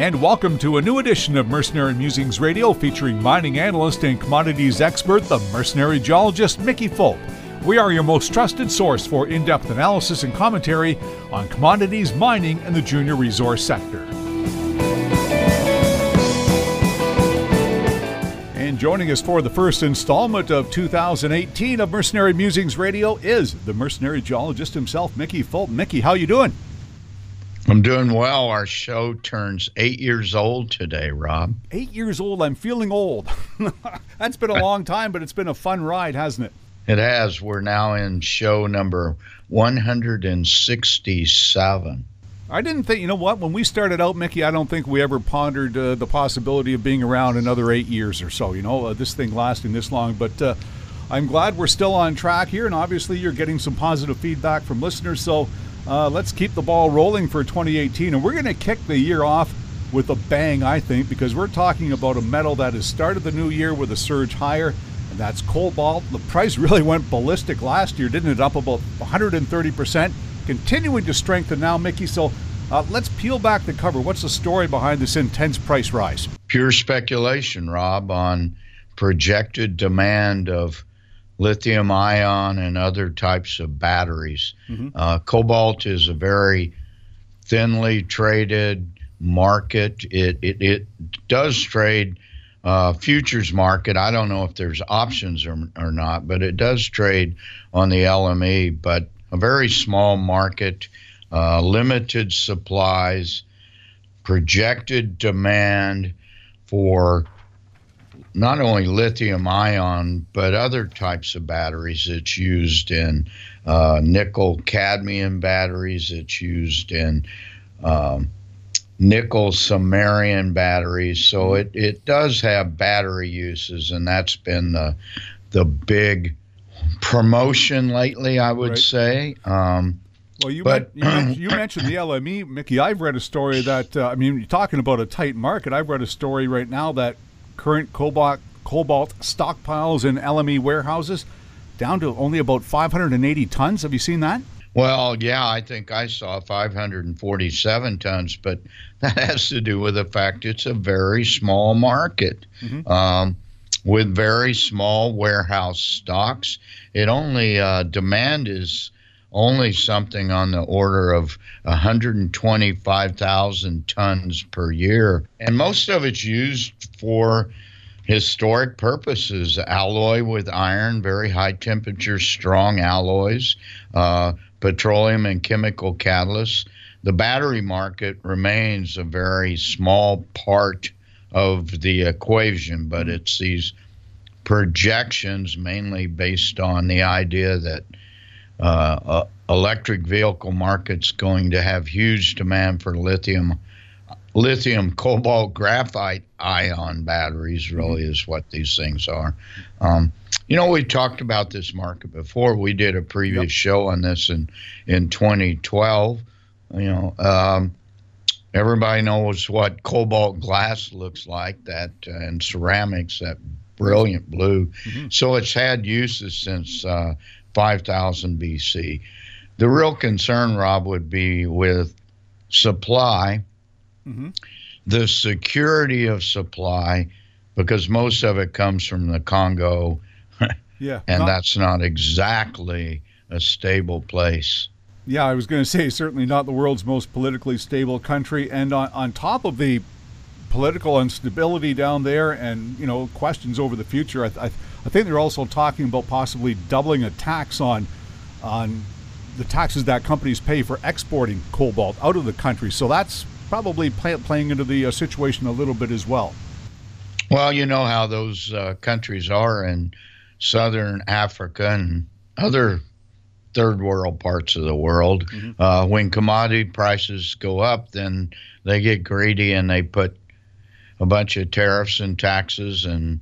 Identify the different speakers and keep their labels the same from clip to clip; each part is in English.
Speaker 1: And welcome to a new edition of Mercenary Musings Radio featuring mining analyst and commodities expert, the mercenary geologist Mickey Fulp. We are your most trusted source for in-depth analysis and commentary on commodities, mining, and the junior resource sector. And joining us for the first installment of 2018 of Mercenary Musings Radio is the mercenary geologist himself, Mickey Fulp. Mickey, how you doing?
Speaker 2: I'm doing well. Our show turns 8 years old today, Rob.
Speaker 1: 8 years old. I'm feeling old. That's been a long time, but it's been a fun ride, hasn't it?
Speaker 2: It has. We're now in show number 167.
Speaker 1: I didn't think, you know what, when we started out, Mickey, I don't think we ever pondered the possibility of being around another 8 years or so, this thing lasting this long. But I'm glad we're still on track here, and obviously you're getting some positive feedback from listeners, so let's keep the ball rolling for 2018. And we're going to kick the year off with a bang, I think, because we're talking about a metal that has started the new year with a surge higher, and that's cobalt. The price really went ballistic last year, didn't it? Up about 130%, continuing to strengthen now, Mickey. So let's peel back the cover. What's the story behind this intense price rise?
Speaker 2: Pure speculation, Rob, on projected demand of lithium ion and other types of batteries. Cobalt is a very thinly traded market. It does trade futures market. I don't know if there's options or not, but it does trade on the LME, but a very small market, limited supplies, projected demand for not only lithium ion, but other types of batteries. It's used in nickel cadmium batteries. It's used in nickel samarium batteries. So it does have battery uses, and that's been the big promotion lately, I would say. Well,
Speaker 1: you mentioned the LME, Mickey. I've read a story that, you're talking about a tight market. I've read a story right now that current cobalt stockpiles in LME warehouses down to only about 580 tons. Have you seen that?
Speaker 2: Well, yeah, I think I saw 547 tons, but that has to do with the fact it's a very small market with very small warehouse stocks. It only demand is only something on the order of 125,000 tons per year. And most of it's used for historic purposes, alloy with iron, very high temperature, strong alloys, petroleum and chemical catalysts. The battery market remains a very small part of the equation, but it's these projections mainly based on the idea that electric vehicle market's going to have huge demand for lithium cobalt graphite ion batteries. Really is what these things are. We talked about this market before. We did a previous show on this in 2012. Everybody knows what cobalt glass looks like, that and ceramics, that brilliant blue. So it's had uses since 5000 BC. The real concern, Rob, would be with supply, the security of supply, because most of it comes from the Congo, that's not exactly a stable place.
Speaker 1: Yeah, I was going to say, certainly not the world's most politically stable country. And on top of the political instability down there and, questions over the future, I think they're also talking about possibly doubling a tax on the taxes that companies pay for exporting cobalt out of the country. So that's probably playing into the situation a little bit as well.
Speaker 2: Well, you know how those countries are in southern Africa and other third world parts of the world. When commodity prices go up, then they get greedy and they put a bunch of tariffs and taxes and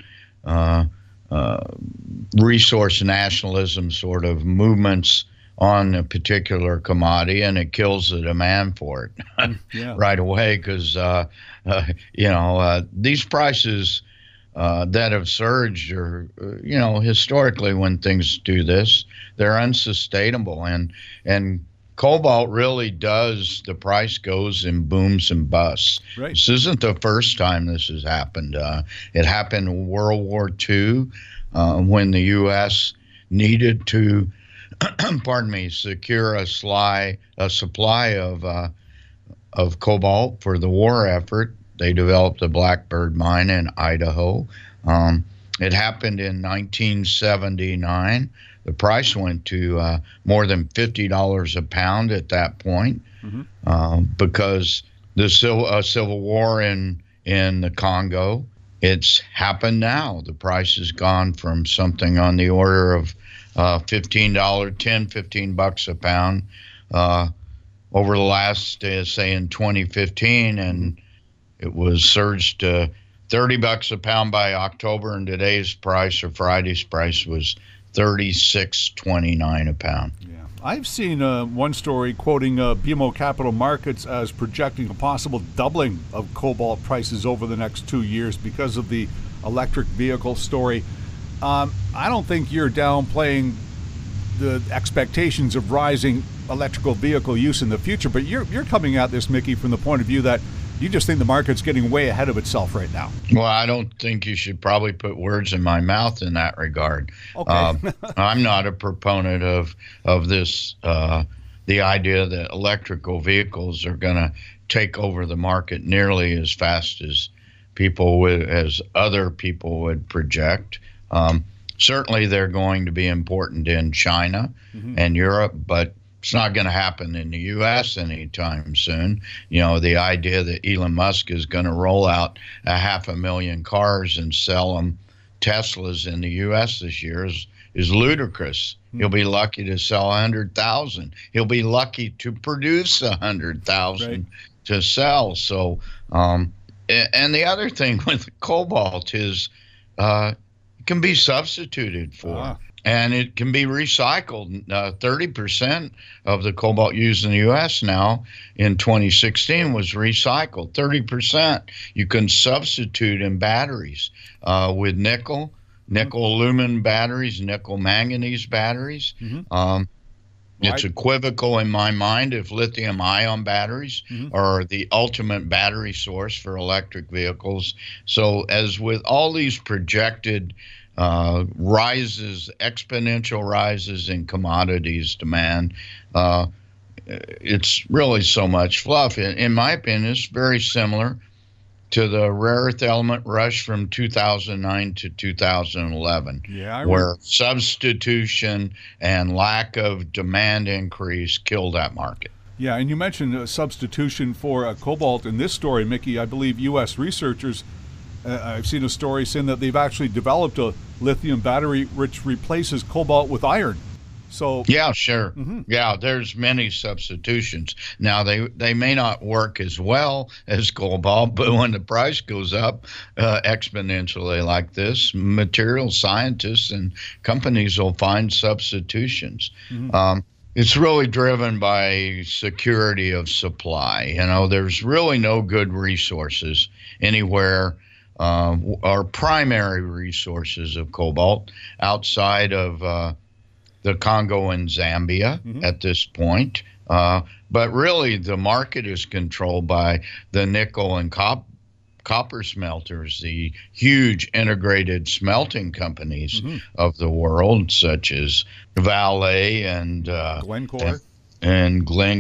Speaker 2: resource nationalism sort of movements on a particular commodity, and it kills the demand for it right away, because these prices that have surged are, historically when things do this, they're unsustainable, and cobalt really does, the price goes in booms and busts.
Speaker 1: Right.
Speaker 2: This isn't the first time this has happened. It happened in World War II when the U.S. needed to, pardon me, secure a supply of cobalt for the war effort. They developed the Blackbird mine in Idaho. It happened in 1979. The price went to more than $50 a pound at that point because the civil war in the Congo. It's happened now. The price has gone from something on the order of $15 a pound over the last, say, in 2015, and it was surged to $30 a pound by October, and today's price or Friday's price was $36.29 a pound.
Speaker 1: Yeah, I've seen one story quoting BMO Capital Markets as projecting a possible doubling of cobalt prices over the next 2 years because of the electric vehicle story. I don't think you're downplaying the expectations of rising electrical vehicle use in the future, but you're coming at this, Mickey, from the point of view that you just think the market's getting way ahead of itself right now.
Speaker 2: Well, I don't think you should probably put words in my mouth in that regard.
Speaker 1: Okay.
Speaker 2: I'm not a proponent of this, the idea that electrical vehicles are going to take over the market nearly as fast as other people would project. Certainly, they're going to be important in China and Europe, but it's not going to happen in the U.S. anytime soon. You know, the idea that Elon Musk is going to roll out 500,000 cars and sell them Teslas in the U.S. this year is ludicrous. He'll be lucky to sell 100,000. He'll be lucky to produce 100,000 to sell. So, and the other thing with cobalt is it can be substituted for. And it can be recycled. 30% of the cobalt used in the U.S. now in 2016 was recycled. 30% you can substitute in batteries with nickel aluminum batteries, nickel manganese batteries. It's equivocal in my mind if lithium ion batteries are the ultimate battery source for electric vehicles. So as with all these projected exponential rises in commodities demand, it's really so much fluff. In my opinion, it's very similar to the rare earth element rush from 2009 to 2011, where substitution and lack of demand increase killed that market.
Speaker 1: Yeah, and you mentioned substitution for cobalt. In this story, Mickey, I believe U.S. researchers, I've seen a story saying that they've actually developed a lithium battery which replaces cobalt with iron. So
Speaker 2: yeah, sure. Yeah, there's many substitutions. Now they may not work as well as cobalt, but when the price goes up exponentially like this, material scientists and companies will find substitutions. It's really driven by security of supply. You know, there's really no good resources anywhere. Our primary resources of cobalt outside of the Congo and Zambia at this point. But really, the market is controlled by the nickel and copper smelters, the huge integrated smelting companies of the world, such as Vale and
Speaker 1: Glencore.
Speaker 2: And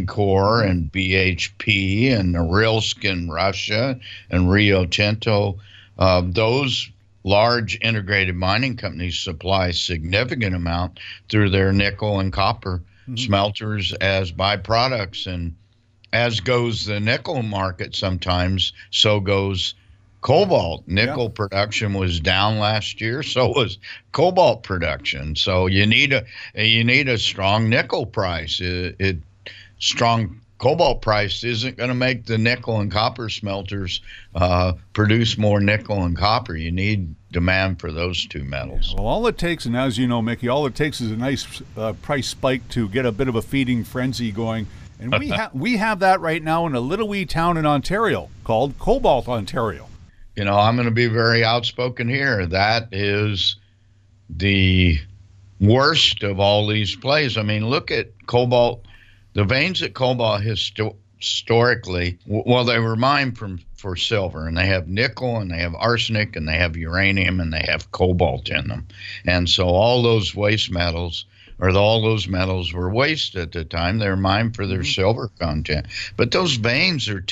Speaker 2: BHP and Norilsk in Russia and Rio Tinto. Those large integrated mining companies supply a significant amount through their nickel and copper smelters as byproducts. And as goes the nickel market sometimes, so goes cobalt. Nickel production was down last year, so was cobalt production. So you need a strong nickel price. Strong cobalt price isn't going to make the nickel and copper smelters produce more nickel and copper. You need demand for those two metals.
Speaker 1: Well, all it takes, and as you know, Mickey, all it takes is a nice price spike to get a bit of a feeding frenzy going. And we have that right now in a little wee town in Ontario called Cobalt, Ontario.
Speaker 2: You know, I'm going to be very outspoken here. That is the worst of all these plays. I mean, look at cobalt. The veins at Cobalt historically, well, they were mined for silver, and they have nickel, and they have arsenic, and they have uranium, and they have cobalt in them. And so all those waste metals, all those metals were waste at the time. They were mined for their silver content. But those veins are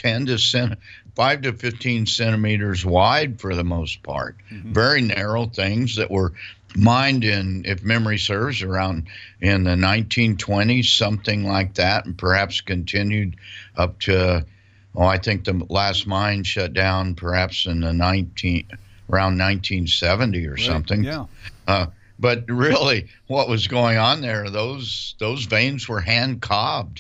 Speaker 2: 5 to 15 centimeters wide for the most part. Very narrow things that were mined in, if memory serves, around in the 1920s, something like that, and perhaps continued up to, I think the last mine shut down perhaps in the around 1970 or something.
Speaker 1: Yeah.
Speaker 2: But really, what was going on there? Those veins were hand cobbed,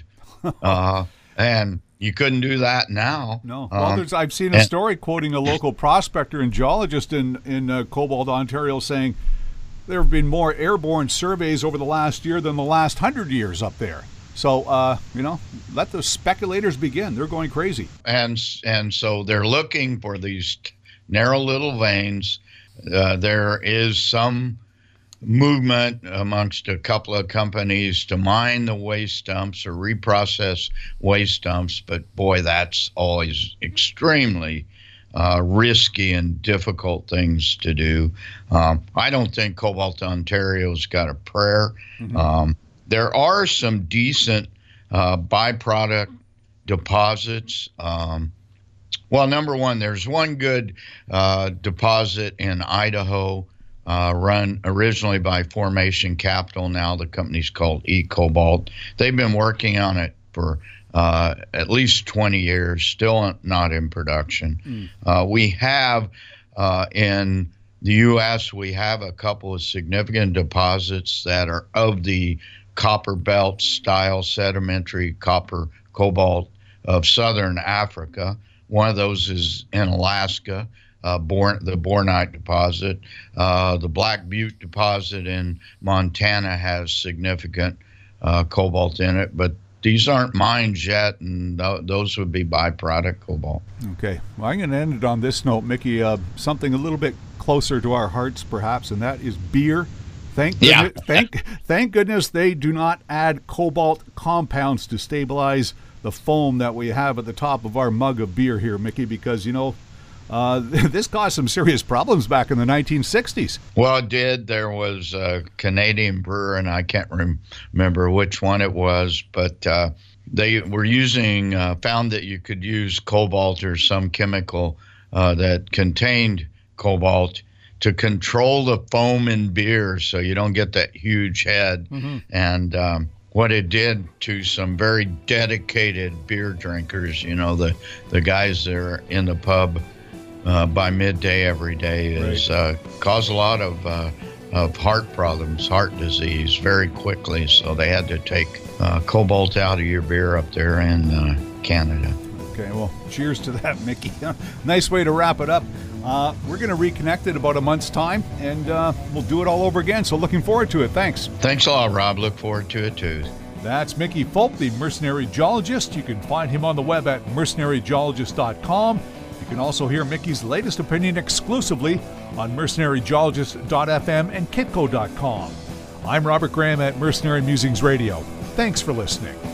Speaker 2: and you couldn't do that now.
Speaker 1: No. Well, I've seen a story quoting a local prospector and geologist in Cobalt, Ontario, saying there have been more airborne surveys over the last year than the last 100 years up there. So, let the speculators begin. They're going crazy.
Speaker 2: And so they're looking for these narrow little veins. There is some movement amongst a couple of companies to mine the waste dumps or reprocess waste dumps, but boy, that's always extremely risky and difficult things to do. I don't think Cobalt Ontario's got a prayer. There are some decent byproduct deposits. Well, number one, there's one good deposit in Idaho, run originally by Formation Capital. Now the company's called eCobalt. They've been working on it for at least 20 years, still not in production. We have in the U.S., we have a couple of significant deposits that are of the copper belt style sedimentary copper cobalt of southern Africa. One of those is in Alaska, the Bornite deposit. The Black Butte deposit in Montana has significant cobalt in it, but these aren't mines yet, and those would be byproduct cobalt.
Speaker 1: Okay. Well, I'm going to end it on this note, Mickey. Something a little bit closer to our hearts, perhaps, and that is beer. Thank goodness they do not add cobalt compounds to stabilize the foam that we have at the top of our mug of beer here, Mickey, because, this caused some serious problems back in the 1960s.
Speaker 2: Well, it did. There was a Canadian brewer, and I can't remember which one it was, but they were found that you could use cobalt or some chemical that contained cobalt to control the foam in beer so you don't get that huge head. And what it did to some very dedicated beer drinkers, the guys that are in the pub by midday every day, is caused a lot of heart problems, heart disease very quickly. So they had to take cobalt out of your beer up there in Canada.
Speaker 1: Okay, well, cheers to that, Mickey. Nice way to wrap it up. We're going to reconnect in about a month's time, and we'll do it all over again. So looking forward to it. Thanks.
Speaker 2: Thanks a lot, Rob. Look forward to it, too.
Speaker 1: That's Mickey Fulp, the mercenary geologist. You can find him on the web at mercenarygeologist.com. You can also hear Mickey's latest opinion exclusively on mercenarygeologist.fm and kitco.com. I'm Robert Graham at Mercenary Musings Radio. Thanks for listening.